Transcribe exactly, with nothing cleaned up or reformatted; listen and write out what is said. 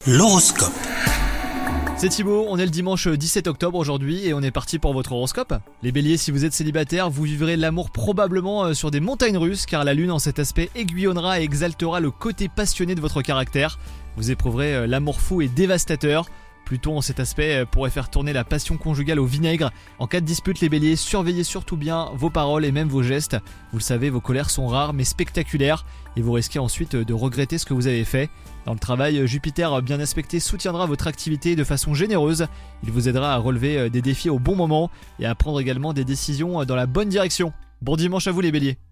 L'horoscope. C'est Thibaut, on est le dimanche dix-sept octobre aujourd'hui et on est parti pour votre horoscope. Les béliers, si vous êtes célibataire, vous vivrez l'amour probablement sur des montagnes russes car la lune en cet aspect aiguillonnera et exaltera le côté passionné de votre caractère. Vous éprouverez l'amour fou et dévastateur. Pluton en cet aspect pourrait faire tourner la passion conjugale au vinaigre. En cas de dispute, les béliers, surveillez surtout bien vos paroles et même vos gestes. Vous le savez, vos colères sont rares mais spectaculaires et vous risquez ensuite de regretter ce que vous avez fait. Dans le travail, Jupiter bien aspecté soutiendra votre activité de façon généreuse. Il vous aidera à relever des défis au bon moment et à prendre également des décisions dans la bonne direction. Bon dimanche à vous les béliers.